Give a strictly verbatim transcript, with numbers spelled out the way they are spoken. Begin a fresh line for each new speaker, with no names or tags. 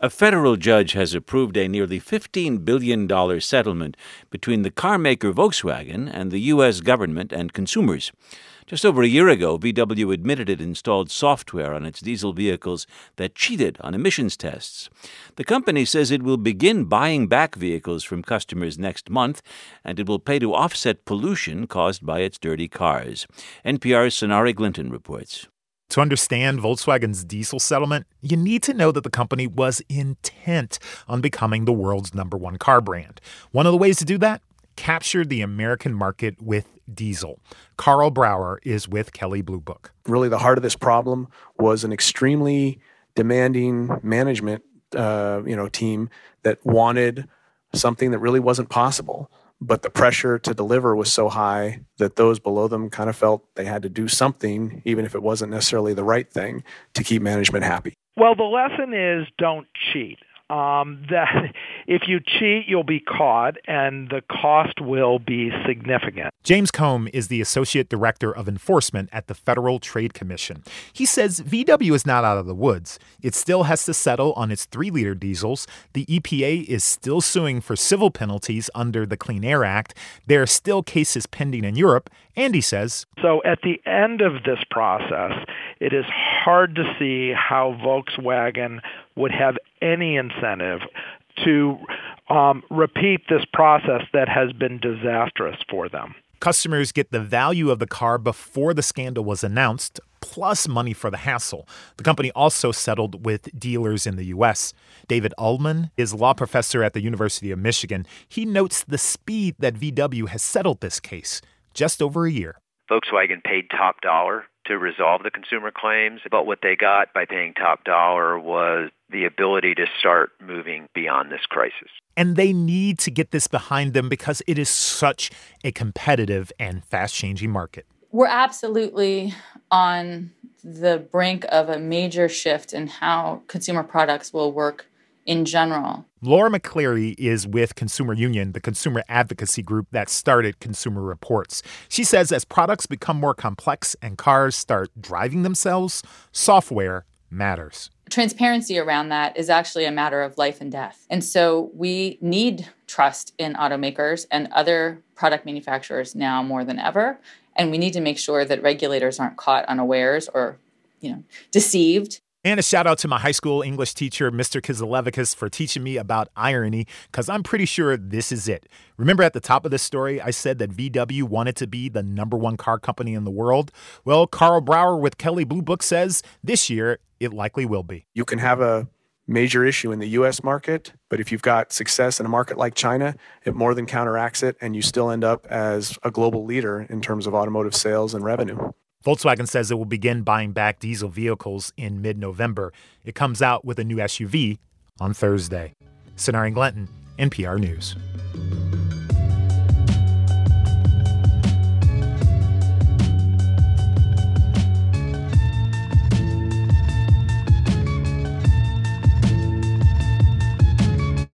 A federal judge has approved a nearly fifteen billion dollars settlement between the car maker Volkswagen and the U S government and consumers. Just over a year ago, V W admitted it installed software on its diesel vehicles that cheated on emissions tests. The company says it will begin buying back vehicles from customers next month, and it will pay to offset pollution caused by its dirty cars. N P R's Sonari Glinton reports.
To understand Volkswagen's diesel settlement, you need to know that the company was intent on becoming the world's number one car brand. One of the ways to do that? Capture the American market with diesel. Carl Brauer is with Kelley Blue Book.
Really, the heart of this problem was an extremely demanding management uh, you know, team that wanted something that really wasn't possible. But the pressure to deliver was so high that those below them kind of felt they had to do something, even if it wasn't necessarily the right thing, to keep management happy.
Well, the lesson is don't cheat. Um, that if you cheat, you'll be caught, and the cost will be significant.
James Combe is the Associate Director of Enforcement at the Federal Trade Commission. He says V W is not out of the woods. It still has to settle on its three-liter diesels. The E P A is still suing for civil penalties under the Clean Air Act. There are still cases pending in Europe. And he says,
so at the end of this process, it is hard to see how Volkswagen would have any incentive to um, repeat this process that has been disastrous for them.
Customers get the value of the car before the scandal was announced, plus money for the hassle. The company also settled with dealers in the U S. David Ullman is a law professor at the University of Michigan. He notes the speed that V W has settled this case, just over a year.
Volkswagen paid top dollar to resolve the consumer claims, but what they got by paying top dollar was the ability to start moving beyond this crisis.
And they need to get this behind them because it is such a competitive and fast-changing market.
We're absolutely on the brink of a major shift in how consumer products will work in general.
Laura McCleary is with Consumer Union, the consumer advocacy group that started Consumer Reports. She says as products become more complex and cars start driving themselves, software matters.
Transparency around that is actually a matter of life and death. And so we need trust in automakers and other product manufacturers now more than ever. And we need to make sure that regulators aren't caught unawares or, you know, deceived.
And a shout out to my high school English teacher, Mister Kizilevicus, for teaching me about irony, because I'm pretty sure this is it. Remember at the top of this story, I said that V W wanted to be the number one car company in the world? Well, Carl Brauer with Kelley Blue Book says this year it likely will be.
You can have a major issue in the U S market, but if you've got success in a market like China, it more than counteracts it, and you still end up as a global leader in terms of automotive sales and revenue.
Volkswagen says it will begin buying back diesel vehicles in mid-November. It comes out with a new S U V on Thursday. Sonari Glinton, N P R News.